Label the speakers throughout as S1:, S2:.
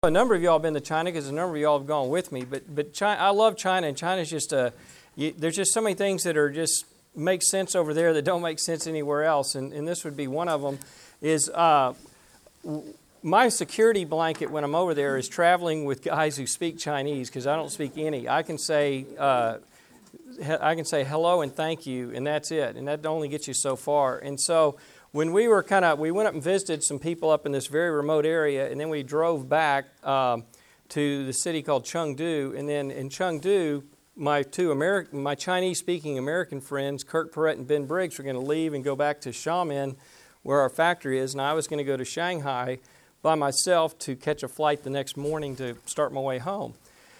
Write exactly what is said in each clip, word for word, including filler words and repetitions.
S1: A number of y'all have been to China because a number of y'all have gone with me. But but China, I love China, and China's just a. You, there's just so many things that are just make sense over there that don't make sense anywhere else, and and this would be one of them. Is uh, my security blanket when I'm over there is traveling with guys who speak Chinese because I don't speak any. I can say uh, I can say hello and thank you, and that's it, and that only gets you so far. And so. When we were kind of, we went up and visited some people up in this very remote area, and then we drove back um, to the city called Chengdu. And then in Chengdu, my two American, my Chinese-speaking American friends, Kirk Perrett and Ben Briggs, were going to leave and go back to Xiamen, where our factory is, and I was going to go to Shanghai by myself to catch a flight the next morning to start my way home.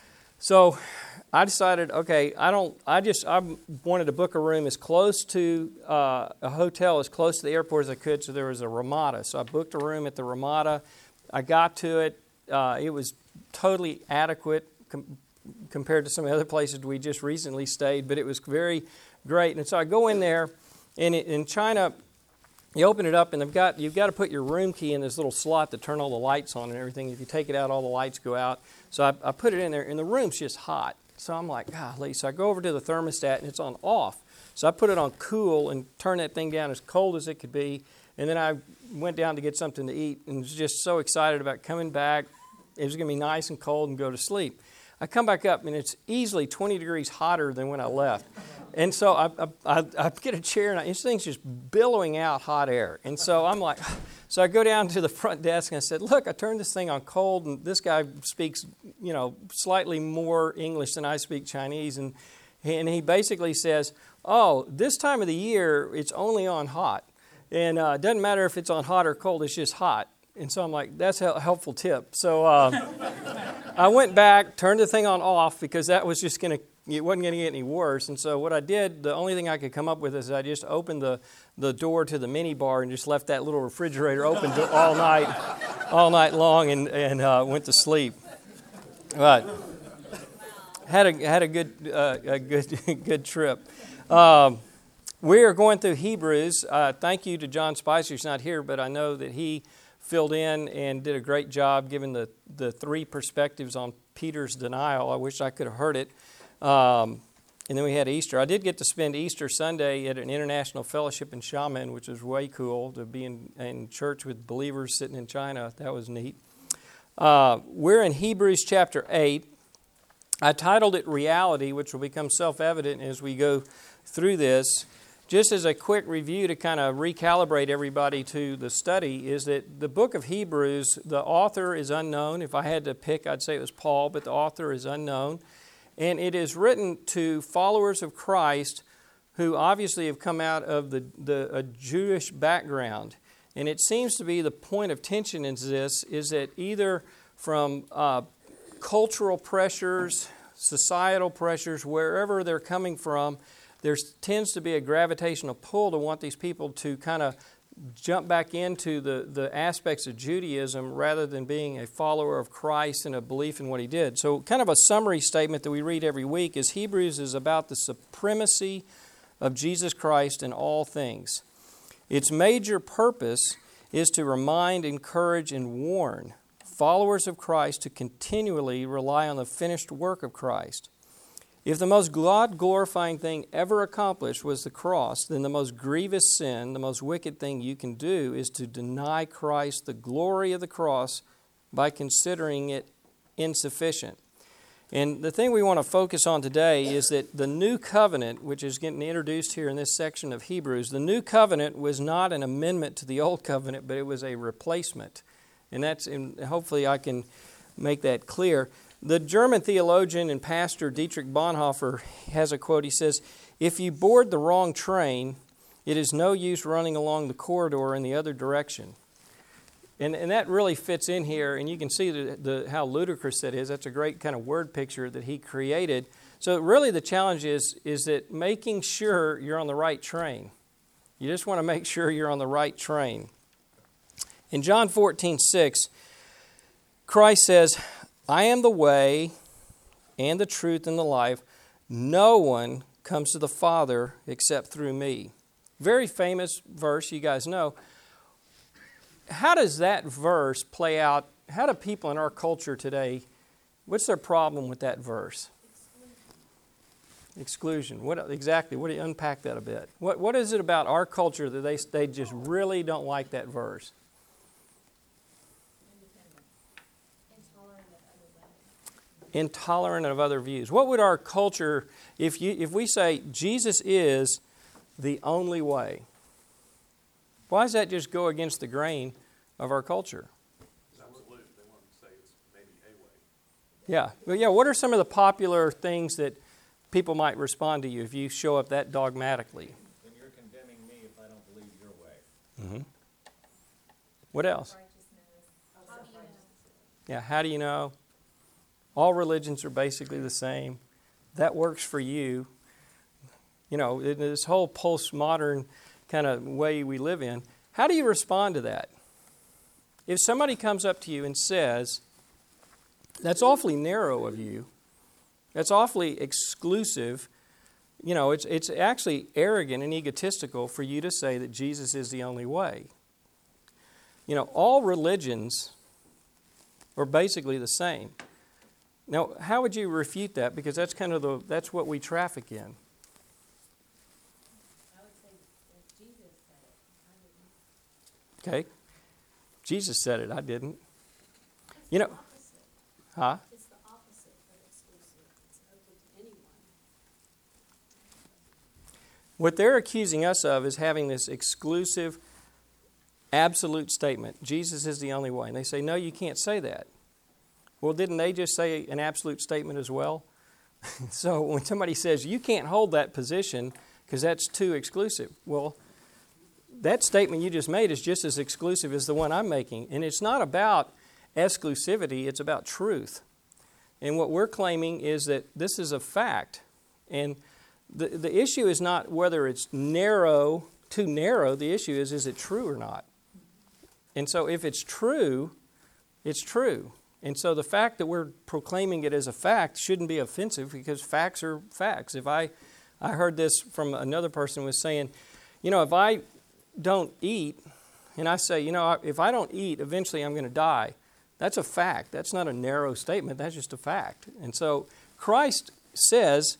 S1: So I decided, okay, I don't. I just I wanted to book a room as close to uh, a hotel as close to the airport as I could. So there was a Ramada. So I booked a room at the Ramada. I got to it. Uh, it was totally adequate com- compared to some other places we just recently stayed, but it was very great. And so I go in there, and in China, you open it up, and they've got you've got to put your room key in this little slot to turn all the lights on and everything. If you take it out, all the lights go out. So I, I put it in there, and the room's just hot. So I'm like, golly. So I go over to the thermostat, and it's on off. So I put it on cool and turn that thing down as cold as it could be. And then I went down to get something to eat and was just so excited about coming back. It was going to be nice and cold and go to sleep. I come back up, and it's easily twenty degrees hotter than when I left. And so I, I, I get a chair, and I, this thing's just billowing out hot air. And so I'm like, so I go down to the front desk, and I said, look, I turned this thing on cold, and this guy speaks, you know, slightly more English than I speak Chinese. And, and he basically says, oh, this time of the year, it's only on hot. And uh, it doesn't matter if it's on hot or cold, it's just hot. And so I'm like, that's a helpful tip. So uh, I went back, turned the thing on off, because that was just going to, it wasn't going to get any worse. And so what I did, the only thing I could come up with is I just opened the, the door to the mini bar and just left that little refrigerator open all night, all night long, and and uh, went to sleep. But had a had a good uh, a good good trip. Um, we are going through Hebrews. Uh, thank you to John Spicer, who's not here, but I know that he filled in and did a great job giving the the three perspectives on Peter's denial. I wish I could have heard it. Um, and then we had Easter. I did get to spend Easter Sunday at an international fellowship in Xiamen, which was way cool to be in, in church with believers sitting in China. That was neat. Uh, we're in Hebrews chapter eight. I titled it Reality, which will become self-evident as we go through this. Just as a quick review to kind of recalibrate everybody to the study is that the book of Hebrews, the author is unknown. If I had to pick, I'd say it was Paul, but the author is unknown. And it is written to followers of Christ who obviously have come out of the, the a Jewish background. And it seems to be the point of tension in this is that either from uh, cultural pressures, societal pressures, wherever they're coming from, there tends to be a gravitational pull to want these people to kind of jump back into the, the aspects of Judaism rather than being a follower of Christ and a belief in what he did. So kind of a summary statement that we read every week is Hebrews is about the supremacy of Jesus Christ in all things. Its major purpose is to remind, encourage, and warn followers of Christ to continually rely on the finished work of Christ. If the most God-glorifying thing ever accomplished was the cross, then the most grievous sin, the most wicked thing you can do is to deny Christ the glory of the cross by considering it insufficient. And the thing we want to focus on today is that the new covenant, which is getting introduced here in this section of Hebrews, the new covenant was not an amendment to the old covenant, but it was a replacement. And that's, and hopefully I can make that clear. The German theologian and pastor Dietrich Bonhoeffer has a quote. He says, if you board the wrong train, it is no use running along the corridor in the other direction. And, and that really fits in here, and you can see the, the, how ludicrous that is. That's a great kind of word picture that he created. So really the challenge is, is that making sure you're on the right train. You just want to make sure you're on the right train. In John fourteen six, Christ says, I am the way and the truth and the life. No one comes to the Father except through me. Very famous verse, you guys know. How does that verse play out how do people in our culture today, what's their problem with that verse? Exclusion. What exactly? What do you unpack that a bit? What What is it about our culture that they they just really don't like that verse? Intolerant of other views. What would our culture, if you if we say Jesus is the only way, why does that just go against the grain of our culture?
S2: Absolutely. They want to say it's maybe a way.
S1: Yeah. Well, yeah. What are some of the popular things that people might respond to you if you show up that dogmatically?
S3: Then you're condemning me if I don't believe your way.
S1: Mm-hmm. What else? Yeah. How do you know? All religions are basically the same. That works for you. You know, in this whole postmodern kind of way we live in. How do you respond to that? If somebody comes up to you and says, that's awfully narrow of you, that's awfully exclusive, you know, it's, it's actually arrogant and egotistical for you to say that Jesus is the only way. You know, all religions are basically the same. Now, how would you refute that? Because that's kind of the, that's what we traffic in.
S4: I would say if Jesus said it, I didn't.
S1: Okay. Jesus said it, I didn't. You know, huh?
S4: It's the opposite of exclusive. It's open to anyone.
S1: What they're accusing us of is having this exclusive, absolute statement. Jesus is the only way. And they say, no, you can't say that. Well, didn't they just say an absolute statement as well? So when somebody says, you can't hold that position because that's too exclusive. Well, that statement you just made is just as exclusive as the one I'm making. And it's not about exclusivity, it's about truth. And what we're claiming is that this is a fact. And the, the issue is not whether it's narrow, too narrow. The issue is, is it true or not? And so if it's true, it's true. And so the fact that we're proclaiming it as a fact shouldn't be offensive because facts are facts. If I, I heard this from another person was saying, you know, if I don't eat and I say, you know, if I don't eat, eventually I'm going to die. That's a fact. That's not a narrow statement. That's just a fact. And so Christ says,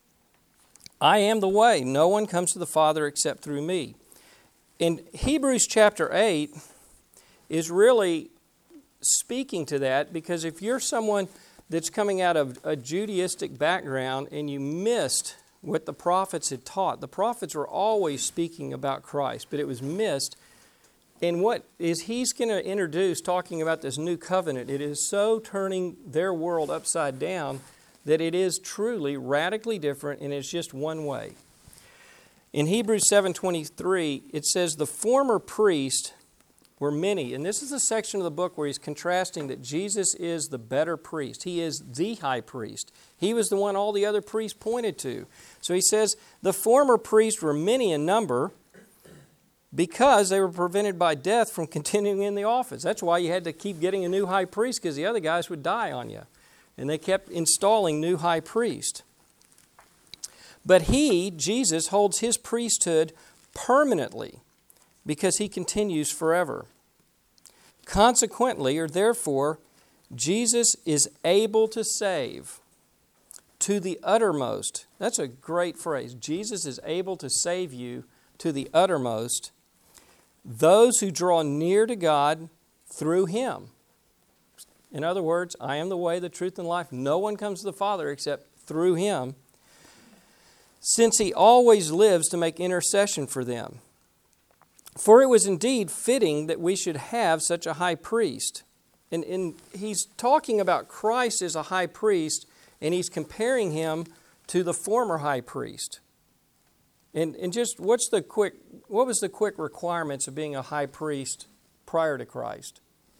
S1: I am the way. No one comes to the Father except through me. In Hebrews chapter eight is really speaking to that, because if you're someone that's coming out of a Judaistic background and you missed what the prophets had taught, the prophets were always speaking about Christ, but it was missed. And what is he's going to introduce, talking about this new covenant, it is so turning their world upside down that it is truly radically different, and it's just one way. In Hebrews seven twenty-three, it says, the former priest were many. And this is a section of the book where he's contrasting that Jesus is the better priest. He is the high priest. He was the one all the other priests pointed to. So he says, the former priests were many in number because they were prevented by death from continuing in the office. That's why you had to keep getting a new high priest, because the other guys would die on you. And they kept installing new high priest. But he, Jesus, holds his priesthood permanently, because he continues forever. Consequently, or therefore, Jesus is able to save to the uttermost. That's a great phrase. Jesus is able to save you to the uttermost, those who draw near to God through him. In other words, I am the way, the truth, and life. No one comes to the Father except through him, since he always lives to make intercession for them. For it was indeed fitting that we should have such a high priest. And, and he's talking about Christ as a high priest, and he's comparing him to the former high priest. And, and just what's the quick, what was the quick requirements of being a high priest prior to Christ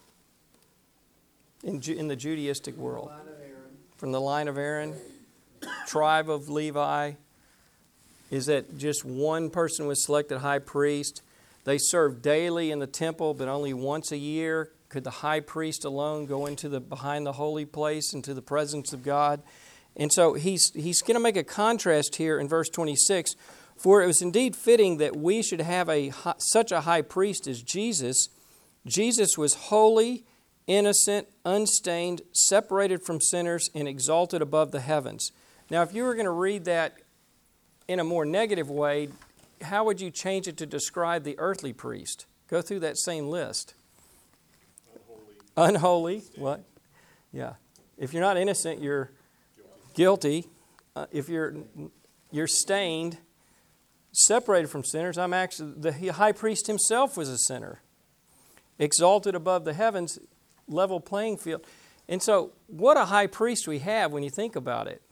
S1: in, in the Judaistic world? From the line of Aaron, tribe of Levi. Is that just one person was selected high priest? They served daily in the temple, but only once a year could the high priest alone go into the behind the holy place, into the presence of God. And so he's he's going to make a contrast here in verse twenty-six. For it was indeed fitting that we should have a such a high priest as Jesus. Jesus was holy innocent, unstained, separated from sinners, and exalted above the heavens. Now, if you were going to read that in a more negative way, how would you change it to describe the earthly priest? Go through that same list.
S2: Unholy.
S1: Unholy. What? Yeah. If you're not innocent, you're guilty. Uh, if you're you're stained, separated from sinners. I'm actually the high priest himself was a sinner. Exalted above the heavens, level playing field. And so, what a high priest we have when you think about it.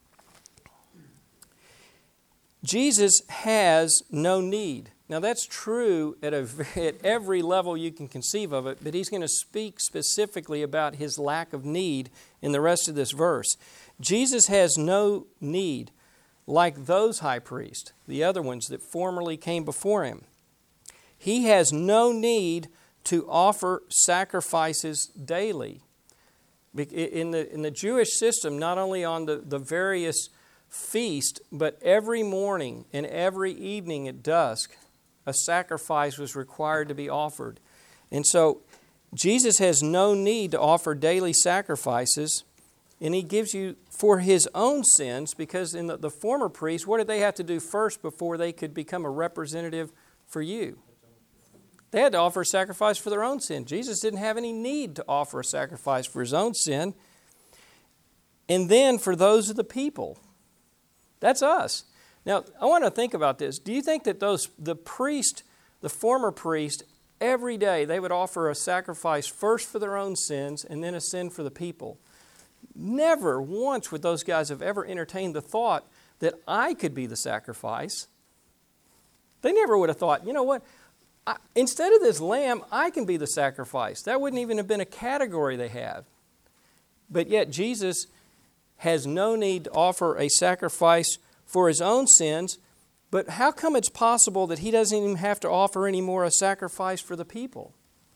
S1: Jesus has no need. Now that's true at, a, at every level you can conceive of it, but he's going to speak specifically about his lack of need in the rest of this verse. Jesus has no need like those high priests, the other ones that formerly came before him. He has no need to offer sacrifices daily. In the, in the Jewish system, not only on the, the various feast, but every morning and every evening at dusk, a sacrifice was required to be offered. And so Jesus has no need to offer daily sacrifices, and he gives you for his own sins, because in the, the former priests, what did they have to do first before they could become a representative for you? They had to offer a sacrifice for their own sin. Jesus didn't have any need to offer a sacrifice for his own sin. And then for those of the people. That's us. Now, I want to think about this. Do you think that those the priest, the former priest, every day they would offer a sacrifice first for their own sins and then a sin for the people? Never once would those guys have ever entertained the thought that I could be the sacrifice. They never would have thought, you know what, I, instead of this lamb, I can be the sacrifice. That wouldn't even have been a category they have. But yet Jesus has no need to offer a sacrifice for his own sins, but how come it's possible that he doesn't even have to offer anymore a sacrifice for the people?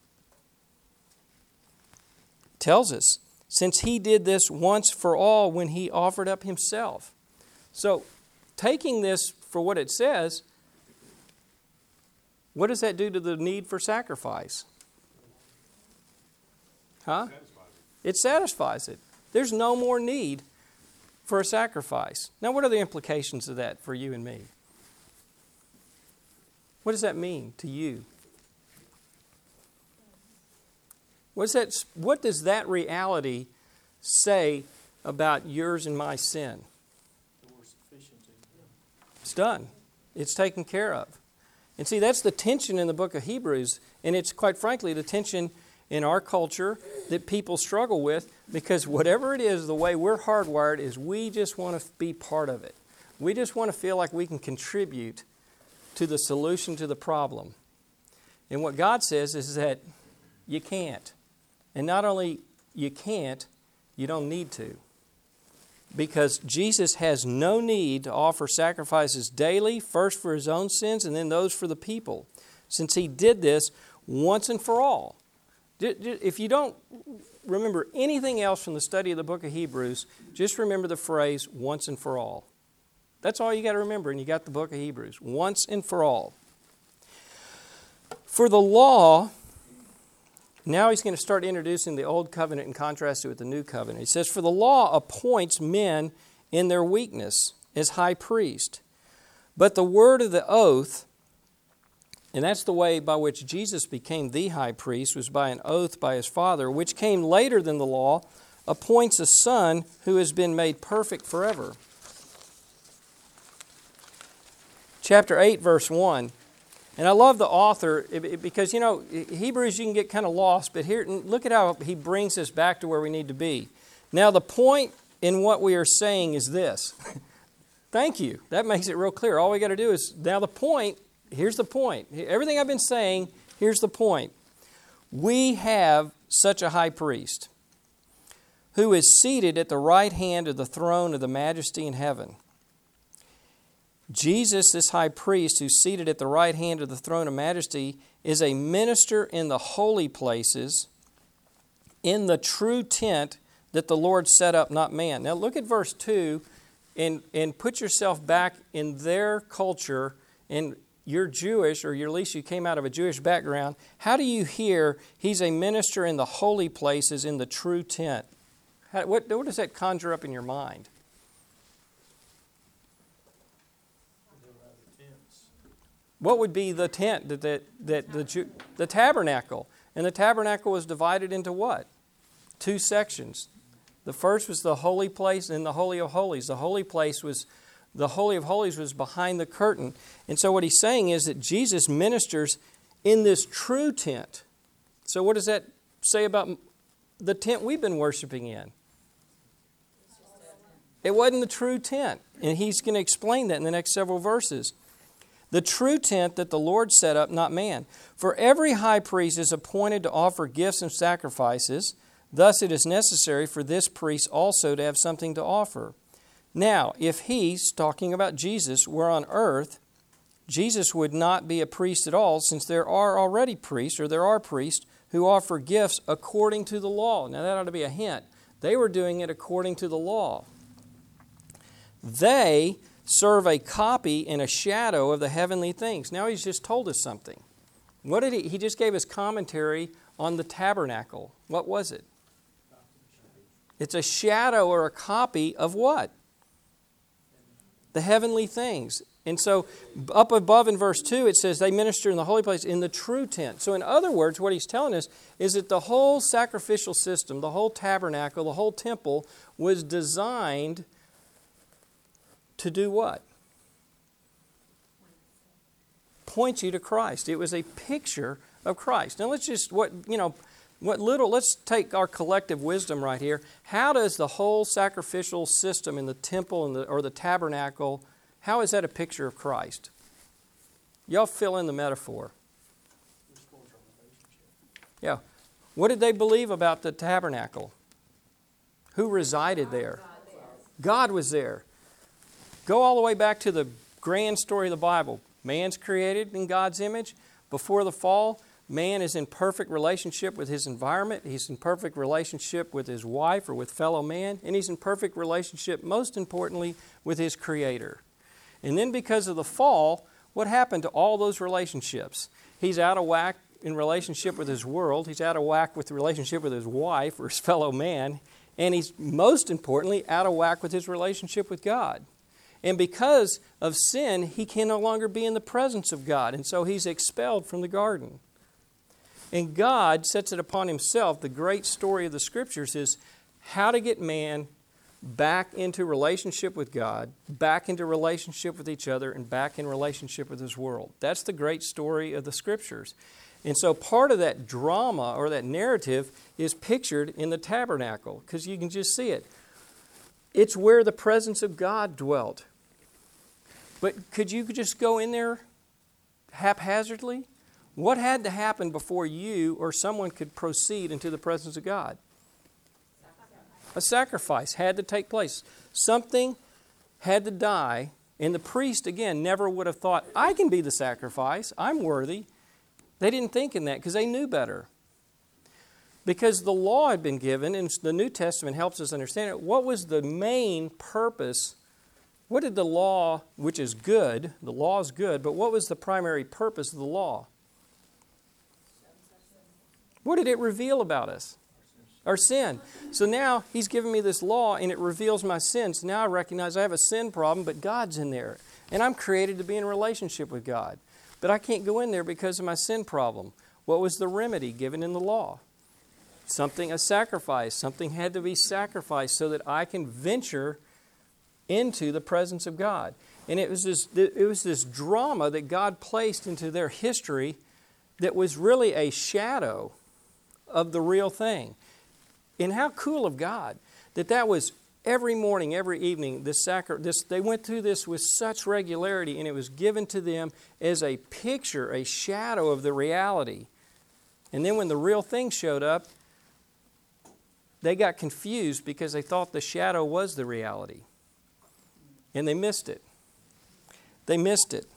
S1: It tells us, since he did this once for all when he offered up himself. So, taking this for what it says, what does that do to the need for sacrifice? Huh? It satisfies it. There's no more need for a sacrifice. Now, what are the implications of that for you and me? What does that mean to you? What's that, what does that reality say about yours and my sin? It's done. It's taken care of. And see, that's the tension in the book of Hebrews, and it's quite frankly the tension in our culture that people struggle with, because whatever it is, the way we're hardwired is we just want to be part of it. We just want to feel like we can contribute to the solution to the problem. And what God says is that you can't. And not only you can't, you don't need to. Because Jesus has no need to offer sacrifices daily, first for his own sins and then those for the people, since he did this once and for all. If you don't remember anything else from the study of the book of Hebrews, just remember the phrase, once and for all. That's all you got to remember, and you got the book of Hebrews. Once and for all. For the law, now he's going to start introducing the old covenant and contrast it with the new covenant. He says, for the law appoints men in their weakness as high priest. But the word of the oath, and that's the way by which Jesus became the high priest, was by an oath by his Father, which came later than the law, appoints a son who has been made perfect forever. Chapter eight, verse one. And I love the author because, you know, Hebrews you can get kind of lost, but here, look at how he brings us back to where we need to be. Now, the point in what we are saying is this. Thank you. That makes it real clear. All we got to do is, now the point, here's the point. Everything I've been saying, here's the point. We have such a high priest who is seated at the right hand of the throne of the majesty in heaven. Jesus, this high priest who's seated at the right hand of the throne of majesty, is a minister in the holy places in the true tent that the Lord set up, not man. Now look at verse two and, and put yourself back in their culture, and you're Jewish, or you're, at least you came out of a Jewish background, how do you hear he's a minister in the holy places in the true tent? How, what, what does that conjure up in your mind? What would be the tent that, that, that the, Jew, the tabernacle? And the tabernacle was divided into what? Two sections. The first was the holy place and the Holy of Holies. The holy place was, the Holy of Holies was behind the curtain. And so what he's saying is that Jesus ministers in this true tent. So what does that say about the tent we've been worshiping in? It wasn't the true tent. And he's going to explain that in the next several verses. The true tent that the Lord set up, not man. For every high priest is appointed to offer gifts and sacrifices. Thus it is necessary for this priest also to have something to offer. Now, if he's talking about Jesus, were on earth, Jesus would not be a priest at all, since there are already priests, or there are priests, who offer gifts according to the law. Now that ought to be a hint. They were doing it according to the law. They serve a copy and a shadow of the heavenly things. Now he's just told us something. What did he? He just gave us commentary on the tabernacle. What was it? It's a shadow or a copy of what? The heavenly things. And so up above in verse two it says they minister in the holy place in the true tent. So in other words, what he's telling us is that the whole sacrificial system, the whole tabernacle, the whole temple was designed to do what? Point you to Christ. It was a picture of Christ. Now let's just, what, you know, what little, let's take our collective wisdom right here. How does the whole sacrificial system in the temple and the, or the tabernacle, how is that a picture of Christ? Y'all fill in the metaphor. Yeah. What did they believe about the tabernacle? Who resided there? God was there. Go all the way back to the grand story of the Bible. Man's created in God's image. Before the fall, man is in perfect relationship with his environment. He's in perfect relationship with his wife or with fellow man. And he's in perfect relationship, most importantly, with his Creator. And then because of the fall, what happened to all those relationships? He's out of whack in relationship with his world. He's out of whack with the relationship with his wife or his fellow man. And he's, most importantly, out of whack with his relationship with God. And because of sin, he can no longer be in the presence of God. And so he's expelled from the garden. And God sets it upon himself. The great story of the Scriptures is how to get man back into relationship with God, back into relationship with each other, and back in relationship with his world. That's the great story of the Scriptures. And so part of that drama or that narrative is pictured in the tabernacle, because you can just see it. It's where the presence of God dwelt. But could you just go in there haphazardly? What had to happen before you or someone could proceed into the presence of God? A sacrifice had to take place. Something had to die. And the priest, again, never would have thought, I can be the sacrifice. I'm worthy. They didn't think in that because they knew better. Because the law had been given, and the New Testament helps us understand it. What was the main purpose? What did the law, which is good, the law is good, but what was the primary purpose of the law? What did it reveal about us? Our sin. So now he's given me this law and it reveals my sins. Now I recognize I have a sin problem, but God's in there. And I'm created to be in a relationship with God. But I can't go in there because of my sin problem. What was the remedy given in the law? Something, a sacrifice. Something had to be sacrificed so that I can venture into the presence of God. And it was this, it was this drama that God placed into their history that was really a shadow of the real thing. And how cool of God that that was every morning, every evening, this sacri- this they went through this with such regularity, and it was given to them as a picture, a shadow of the reality. And then when the real thing showed up, they got confused because they thought the shadow was the reality. And they missed it. They missed it.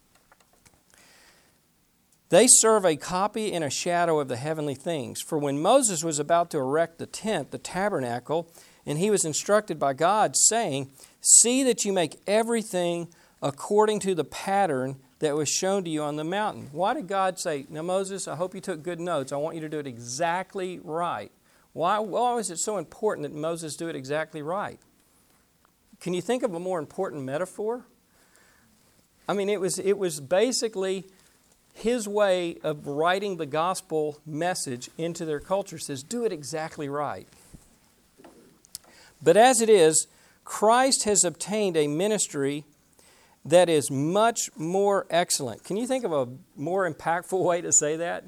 S1: They serve a copy and a shadow of the heavenly things. For when Moses was about to erect the tent, the tabernacle, and he was instructed by God, saying, "See that you make everything according to the pattern that was shown to you on the mountain. Why did God say, now Moses, I hope you took good notes. I want you to do it exactly right. Why, why was it so important that Moses do it exactly right? Can you think of a more important metaphor? I mean, it was, it was basically his way of writing the gospel message into their culture. It says, do it exactly right. But as it is, Christ has obtained a ministry that is much more excellent. Can you think of a more impactful way to say that?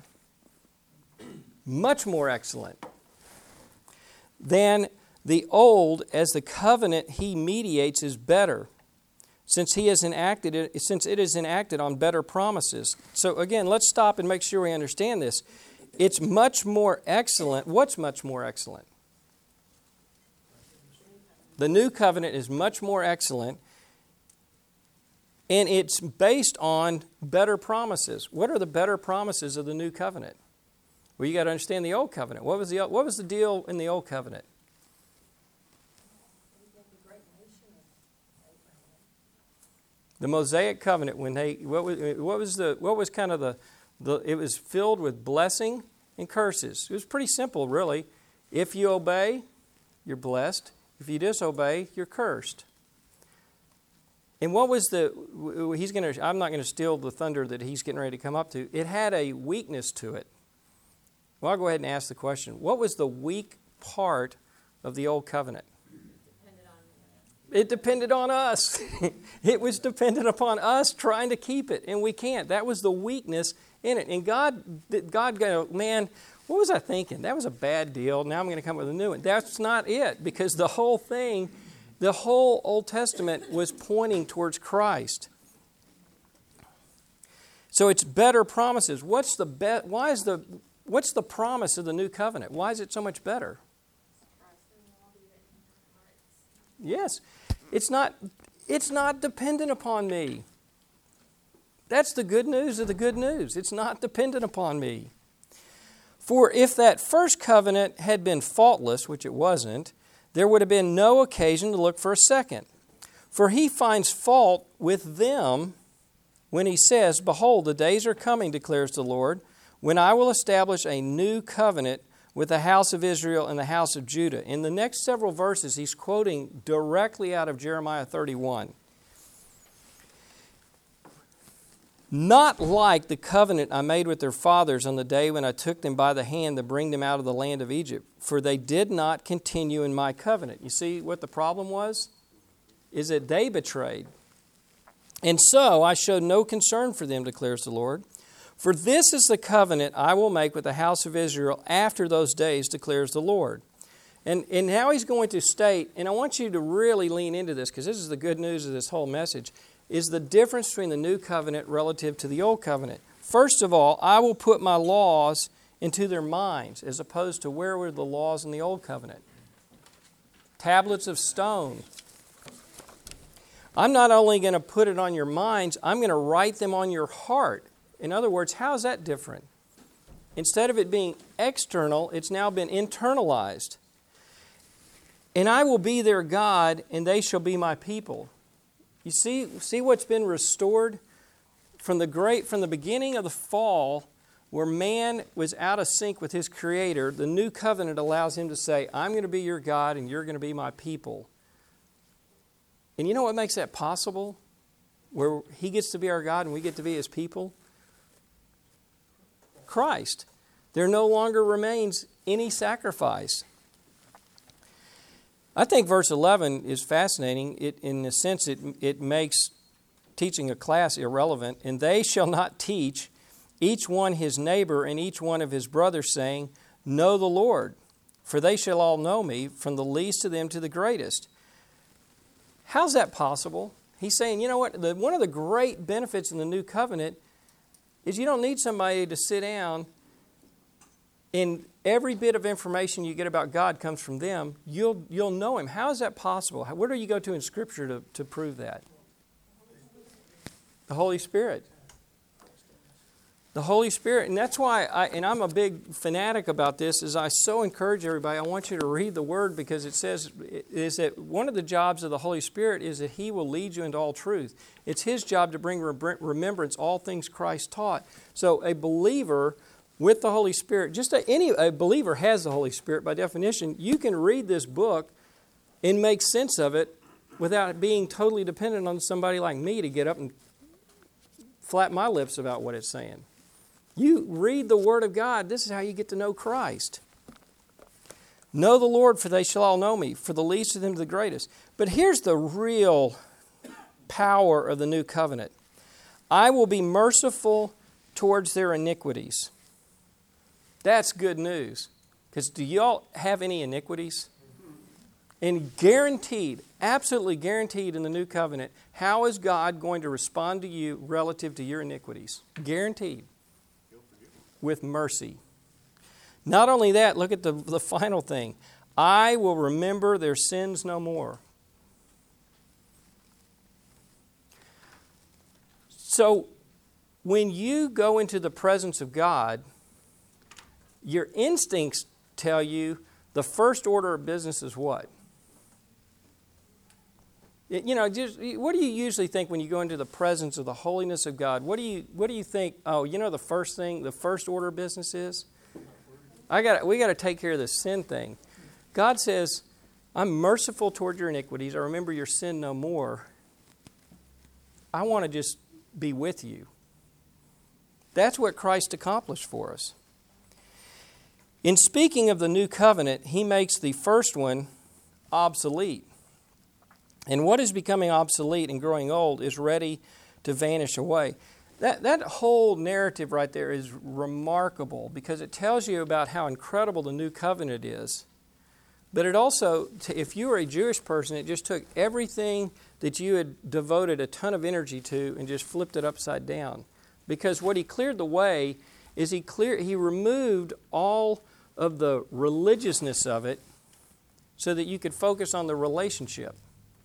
S1: Much more excellent than the old, as the covenant he mediates is better, since he has enacted it, since it is enacted on better promises. So again, let's stop and make sure we understand this. It's much more excellent. What's much more excellent? The new covenant is much more excellent, and it's based on better promises. What are the better promises of the new covenant? Well, you got to understand the old covenant. What was the what was the deal in the old covenant? The Mosaic covenant, when they what was what was the what was kind of the, the it was filled with blessing and curses. It was pretty simple, really. If you obey, you're blessed. If you disobey, you're cursed. And what was the, he's going to, I'm not going to steal the thunder that he's getting ready to come up to. It had a weakness to it. Well, I'll go ahead and ask the question. What was the weak part of the old covenant? It depended on us. It was dependent upon us trying to keep it, and we can't. That was the weakness in it. And God, God go, man, what was I thinking? That was a bad deal. Now I'm going to come up with a new one. That's not it, because the whole thing, the whole Old Testament was pointing towards Christ. So it's better promises. What's the be- why is the what's the promise of the new covenant? Why is it so much better? Yes. It's not it's not dependent upon me. That's the good news of the good news. It's not dependent upon me. For if that first covenant had been faultless, which it wasn't, there would have been no occasion to look for a second. For he finds fault with them when he says, behold, the days are coming, declares the Lord, when I will establish a new covenant with the house of Israel and the house of Judah. In the next several verses, he's quoting directly out of Jeremiah thirty-one. Not like the covenant I made with their fathers on the day when I took them by the hand to bring them out of the land of Egypt, for they did not continue in my covenant. You see what the problem was? Is that they betrayed. And so I showed no concern for them, declares the Lord. For this is the covenant I will make with the house of Israel after those days, declares the Lord. And, and now he's going to state, and I want you to really lean into this, because this is the good news of this whole message, is the difference between the new covenant relative to the old covenant. First of all, I will put my laws into their minds, as opposed to where were the laws in the old covenant? Tablets of stone. I'm not only going to put it on your minds, I'm going to write them on your heart. In other words, how is that different? Instead of it being external, it's now been internalized. And I will be their God, and they shall be my people. You see, see what's been restored from the great, from the beginning of the fall, where man was out of sync with his Creator. The new covenant allows him to say, I'm going to be your God and you're going to be my people. And you know what makes that possible? Where he gets to be our God and we get to be his people? Christ. There no longer remains any sacrifice. I think verse eleven is fascinating. It, in a sense, it, it makes teaching a class irrelevant. And they shall not teach each one his neighbor and each one of his brothers, saying, know the Lord, for they shall all know me, from the least of them to the greatest. How's that possible? He's saying, you know what, the, one of the great benefits in the new covenant is you don't need somebody to sit down and every bit of information you get about God comes from them. You'll, you'll know Him. How is that possible? Where do you go to in Scripture to, to prove that? The Holy Spirit. The Holy Spirit, and that's why, I, and I'm a big fanatic about this, is I so encourage everybody, I want you to read the Word, because it says, is that one of the jobs of the Holy Spirit is that He will lead you into all truth. It's His job to bring remembrance all things Christ taught. So a believer with the Holy Spirit, just a, any a believer has the Holy Spirit by definition. You can read this book and make sense of it without being totally dependent on somebody like me to get up and flap my lips about what it's saying. You read the Word of God. This is how you get to know Christ. Know the Lord, for they shall all know me, for the least of them to the greatest. But here's the real power of the new covenant. I will be merciful towards their iniquities. That's good news. Because do y'all have any iniquities? And guaranteed, absolutely guaranteed in the new covenant, how is God going to respond to you relative to your iniquities? Guaranteed. With mercy. Not only that, look at the, the final thing. I will remember their sins no more. So, when you go into the presence of God, your instincts tell you the first order of business is what? You know, just, what do you usually think when you go into the presence of the holiness of God? What do you What do you think? Oh, you know, the first thing, the first order of business is, I got. We got to take care of this sin thing. God says, "I'm merciful toward your iniquities. I remember your sin no more. I want to just be with you." That's what Christ accomplished for us. In speaking of the new covenant, He makes the first one obsolete. And what is becoming obsolete and growing old is ready to vanish away. That, that whole narrative right there is remarkable because it tells you about how incredible the new covenant is. But it also, if you were a Jewish person, it just took everything that you had devoted a ton of energy to and just flipped it upside down. Because what He cleared the way is He cleared, He removed all of the religiousness of it so that you could focus on the relationship.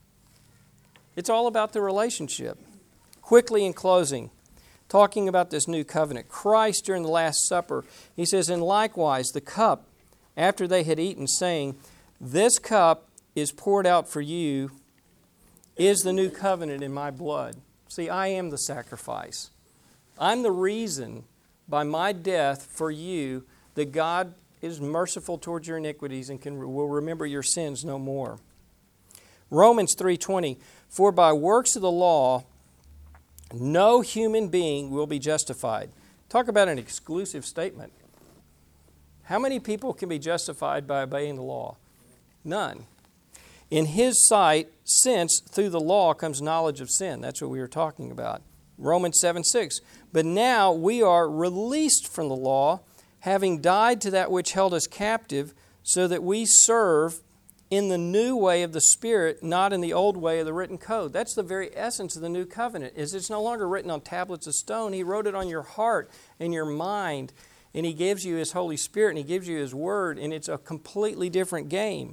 S1: It's all about the relationship. Quickly in closing, talking about this new covenant, Christ during the Last Supper, He says, "And likewise the cup, after they had eaten, saying, This cup is poured out for you, is the new covenant in my blood." See, I am the sacrifice. I'm the reason by my death for you that God is merciful towards your iniquities and can will remember your sins no more. Romans three twenty, "For by works of the law, no human being will be justified." Talk about an exclusive statement. How many people can be justified by obeying the law? None. In His sight, since through the law comes knowledge of sin. That's what we were talking about. Romans seven six, "But now we are released from the law, having died to that which held us captive, so that we serve in the new way of the Spirit, not in the old way of the written code." That's the very essence of the new covenant, is it's no longer written on tablets of stone. He wrote it on your heart and your mind, and He gives you His Holy Spirit, and He gives you His Word, and it's a completely different game.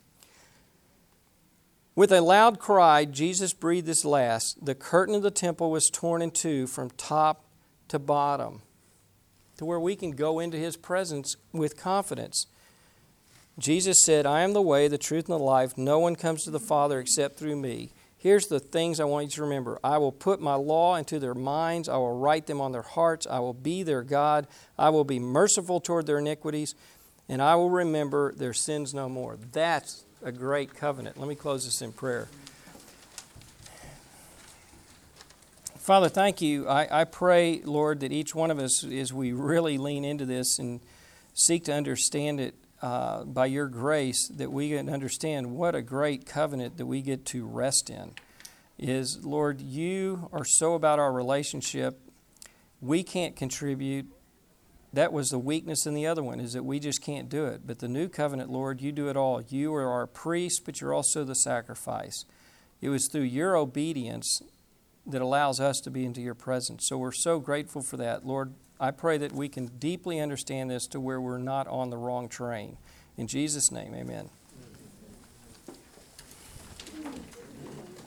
S1: With a loud cry, Jesus breathed His last. The curtain of the temple was torn in two from top to bottom, to where we can go into His presence with confidence. Jesus said, "I am the way, the truth, and the life. No one comes to the Father except through me." Here's the things I want you to remember. "I will put my law into their minds. I will write them on their hearts. I will be their God. I will be merciful toward their iniquities, and I will remember their sins no more." That's a great covenant. Let me close this in prayer. Father, thank you. I, I pray, Lord, that each one of us, as we really lean into this and seek to understand it, Uh, by your grace, that we can understand what a great covenant that we get to rest in. Is, Lord, you are so about our relationship. We can't contribute. That was the weakness in the other one, is that we just can't do it. But the new covenant, Lord, you do it all. You are our priest, but you're also the sacrifice. It was through your obedience that allows us to be into your presence. So we're so grateful for that. Lord, I pray that we can deeply understand this to where we're not on the wrong train. In Jesus' name, amen.